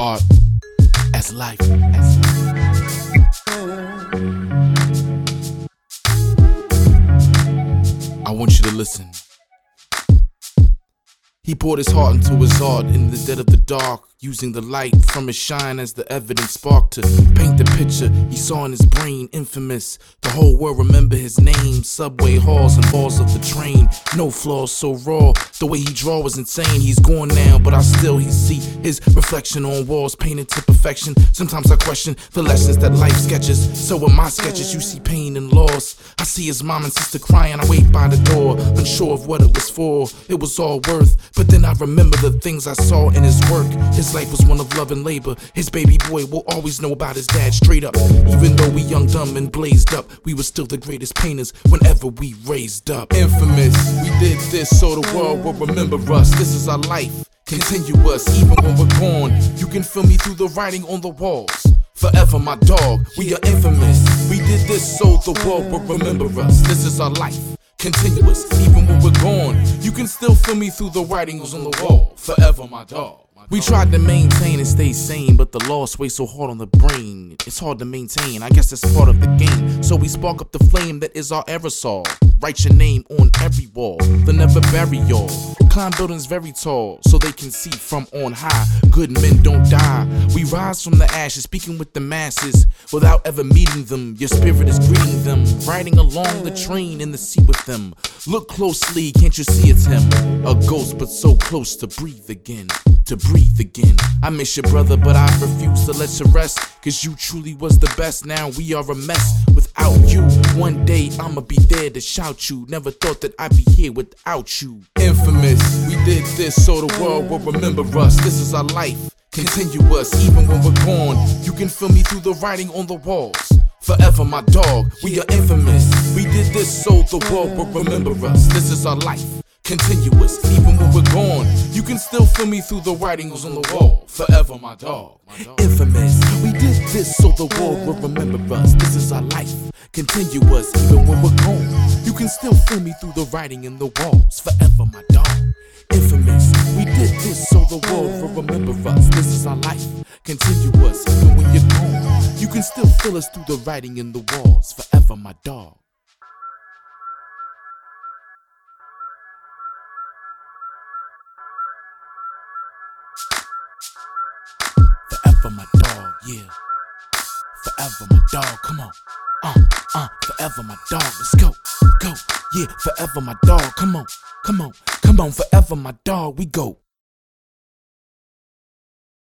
art as life. I want you to listen. He poured his heart into his art in the dead of the dark, using the light from his shine as the evidence spark to paint the picture he saw in his brain. Infamous, the whole world remember his name. Subway halls and balls of the train, no flaws, so raw. The way he draw was insane. He's gone now, but he see his reflection on walls painted to perfection. Sometimes I question the lessons that life sketches. So in my sketches you see pain and loss. I see his mom and sister crying. I wait by the door, unsure of what it was for. It was all worth, but then I remember the things I saw in his work. His life was one of love and labor. His baby boy will always know about his dad straight up. Even though we young, dumb, and blazed up, we were still the greatest painters whenever we raised up. Infamous, we did this so the world will remember us. This is our life, continuous, even when we're gone. You can feel me through the writing on the walls. Forever my dog, we are infamous. We did this so the world will remember us. This is our life, continuous, even when we're gone. You can still feel me through the writings on the wall. Forever my dog. We tried to maintain and stay sane, but the loss weighs so hard on the brain. It's hard to maintain, I guess that's part of the game. So we spark up the flame that is our aerosol. Write your name on every wall, they'll never bury y'all. Climb buildings very tall, so they can see from on high. Good men don't die, we rise from the ashes, speaking with the masses without ever meeting them. Your spirit is greeting them, riding along the train in the sea with them. Look closely, can't you see it's him? A ghost, but so close to breathe again. To breathe again. I miss your brother, but I refuse to let you rest, cause you truly was the best. Now we are a mess without you. One day I'ma be there to shout you. Never thought that I'd be here without you. Infamous, we did this so the world will remember us. This is our life, continuous, even when we're gone. You can feel me through the writing on the walls. Forever my dog, we are infamous. We did this so the world will remember us. This is our life, continuous, even when we're gone. You can still feel me through the writings on the wall. Forever my dog, infamous. We did this so the world will remember us. This is our life, continuous, even when we're gone. You can still feel me through the writing in the walls. Forever my dog, infamous. We did this so the world will remember us. This is our life, continuous, even when you're gone. You can still feel us through the writing in the walls. Forever my dog. Forever my dog, yeah. Forever my dog, come on. Forever my dog, let's go, go. Yeah, forever my dog, come on, come on, come on. Forever my dog, we go.